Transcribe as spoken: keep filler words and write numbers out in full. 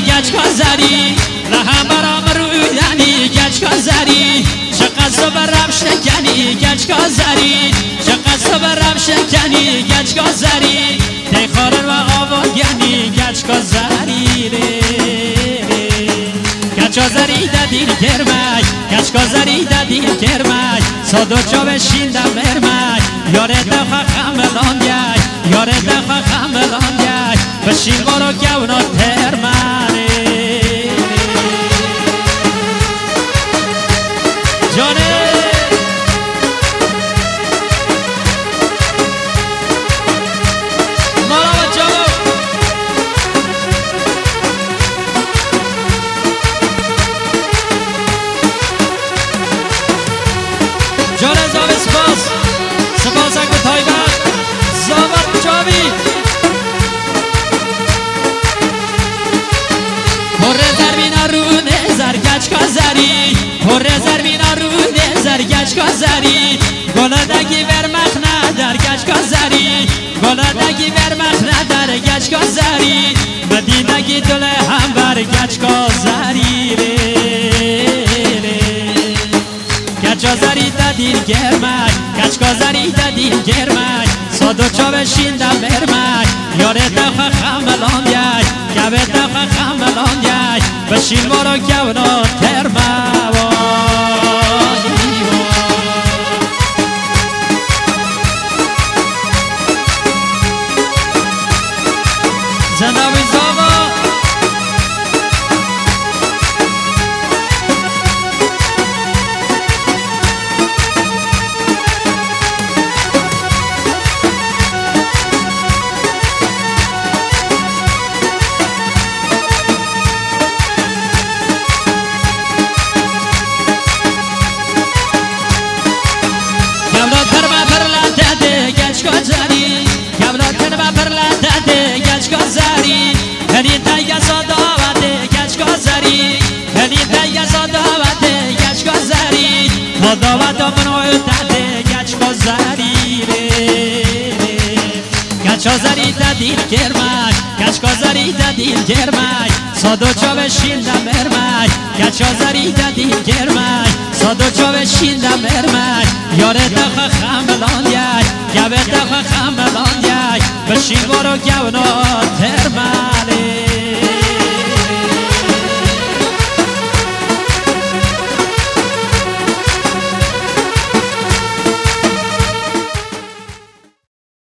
گچ کازری رهم برام رویانی گچ کازری چقدر صبرم شکنی گچ کازری چقدر صبرم شکنی گچ کازری تی خارن و آواگانی گچ کازری گچ کازری دادین گرمک گچ کازری دادین گرمک سادو چا بشیندم مرمک یاره دخوا خملان گی یاره دخوا خملان گی بشین بارو گونا ترمانه جانه مالا و جامو جانه زاوی سپاس سپاس اگه تایبت زاوت جاوی پر زربینا رو نزر گچ کازری پر زربینا رو نزر گچ کازری گلدگی ورمخ ندر گچ کازری گلدگی ورمخ ندر گچ کازری مدینگی دل هم بر گچ کازری گچ کازری دادین گرمک گچ کازری دادین گرمک سادو چا بشیندم مرمک یاره دخوا خملان یک گوه دخوا خملان یک بشین مارو گونا ترموانی زنابی زاوا داوت منو داده گچ کازری گچ کازری دادین گرمک گچ کازری دادین گرمک سادو چا بشیندم مرمک گچ کازری دادین گرمک سادو چا بشیندم مرمک یاره دخوا خملان یک گوه دخوا خملان یک بشین بارو گونا ترمک